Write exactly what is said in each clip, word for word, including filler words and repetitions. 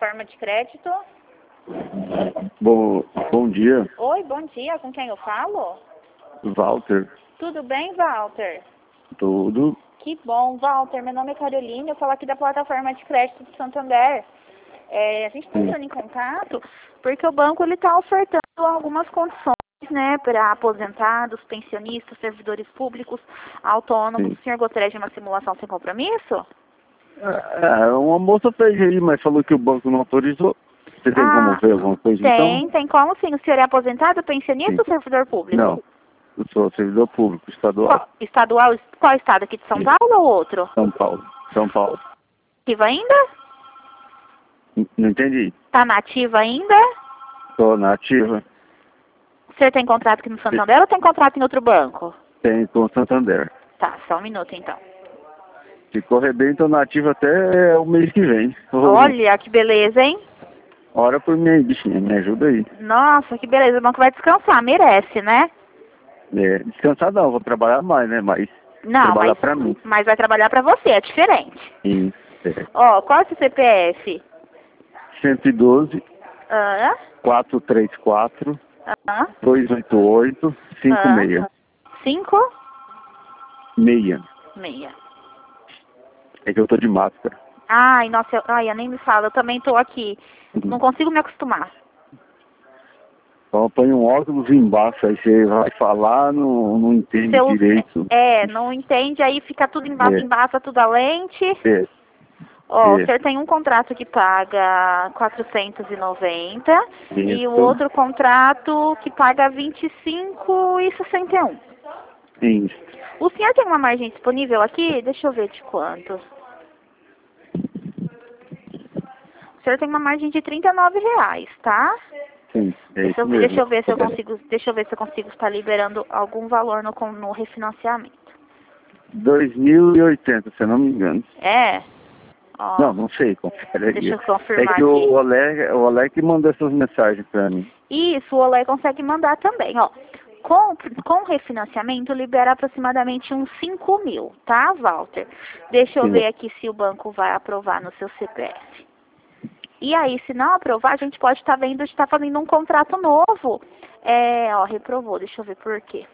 plataforma de crédito. Bom, bom dia, Oi, bom dia. Com quem eu falo? Walter. Tudo bem, Walter? Tudo? Que bom, Walter. Meu nome é Carolina. Eu falo aqui da plataforma de crédito do Santander. É, a gente está entrando em contato porque o banco ele está ofertando algumas condições, né, para aposentados, pensionistas, servidores públicos, autônomos. Sim. O senhor gostaria de uma simulação sem compromisso? É, uma moça fez aí, mas falou que o banco não autorizou. Você tem como Ah, ver alguma coisa tem, então? tem como sim. O senhor é aposentado, pensionista Sim. ou servidor público? Não, eu sou servidor público, estadual. Qual, estadual, qual estado aqui de São Sim. Paulo ou outro? São Paulo. São Paulo. Ativa ainda? N- Não entendi. Tá nativa ainda? Estou na ativa. O senhor tem contrato aqui no Santander ou tem contrato em outro banco? Tem com o Santander. Tá, só um minuto então. Se correr bem, estou na ativa até o mês que vem. Olha, que beleza, hein? Ora por mim aí, bichinha, me ajuda aí. Nossa, que beleza. O banco vai descansar, merece, né? É, descansar não, vou trabalhar mais, né? Mas Não, trabalhar mas, pra mim. mas vai trabalhar pra você, é diferente. Sim. É. Ó, qual é o seu C P F? cento e doze, Ah, quatrocentos e trinta e quatro, ah, duzentos e oitenta e oito, cinquenta e seis. cinco, Meia. meia. É que eu tô de máscara. Ai, nossa, eu, ai, eu nem me fala, eu também tô aqui. Não consigo me acostumar. Então põe um óculos embaixo, aí você vai falar, não, não entende Seu, direito. é, não entende, aí fica tudo embaixo, É. embaixo, tudo a lente. É. Ó, É. o senhor tem um contrato que paga quatrocentos e noventa e o Isso. outro contrato que paga vinte e cinco reais e sessenta e um. Isso. O senhor tem uma margem disponível aqui? Deixa eu ver de quanto. O senhor tem uma margem de trinta e nove reais, tá? Sim, é Deixa isso eu, mesmo. deixa eu ver se eu É. consigo, deixa eu ver se eu consigo estar liberando algum valor no, com- no refinanciamento. dois mil e oitenta, se eu não me engano. É? Ó, Não, não sei, confere aí. deixa eu É confirmar que aqui. o Oleg, o Oleg que mandou essas mensagens pra mim. Isso, o Olé consegue mandar também, ó. Com, com refinanciamento, libera aproximadamente uns cinco mil, tá, Walter? Deixa eu Sim. ver aqui se o banco vai aprovar no seu C P F. E aí, se não aprovar, a gente pode estar vendo de estar fazendo um contrato novo. É, ó, reprovou, deixa eu ver por quê.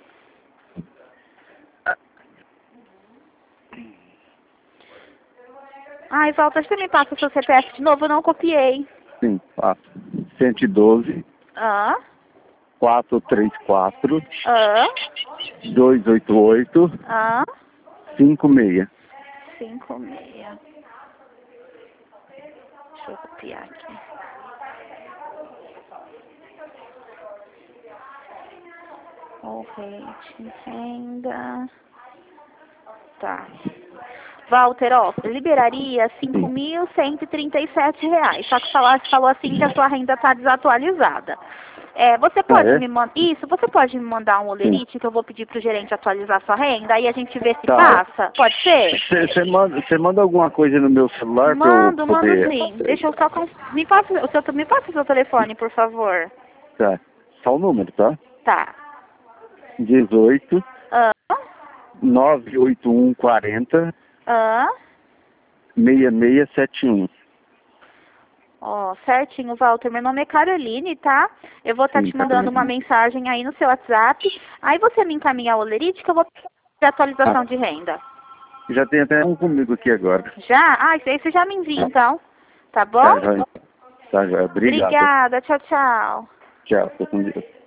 Ai, Walter, você me passa o seu C P F de novo? Eu não copiei. Sim, faço. cento e doze, Ah, quatrocentos e trinta e quatro, ah, duzentos e oitenta e oito, ah, cinquenta e seis. cinco, meia. Deixa eu copiar aqui. O rate, renda. Tá. Walter, ó, liberaria cinco mil cento e trinta e sete reais. Só que falou, falou assim que a sua renda está desatualizada. É, você pode Ah, é? me mandar. Isso, você pode me mandar um olerite que eu vou pedir pro gerente atualizar sua renda, aí a gente vê se Tá. passa. Pode ser? Você manda, cê manda alguma coisa no meu celular pra eu Mando, mando poder... sim. Deixa eu só. cons- Me passa o seu, me passa o seu telefone, por favor. Tá. Só o número, tá? Tá. dezoito, Ah, nove oito um, quarenta, ah. seis seis sete um. Ó, certinho, Walter. Meu nome é Caroline, tá? Eu vou estar Sim, te mandando uma Caroline. mensagem aí no seu WhatsApp. Aí você me encaminha o olerite que eu vou fazer atualização Ah, de renda. já tem até um comigo aqui agora. Já? Ah, isso aí você já me envia, então. Tá bom? Tá, já. Tá, já. Obrigado. Obrigada. Tchau, tchau. Tchau, tô com Deus.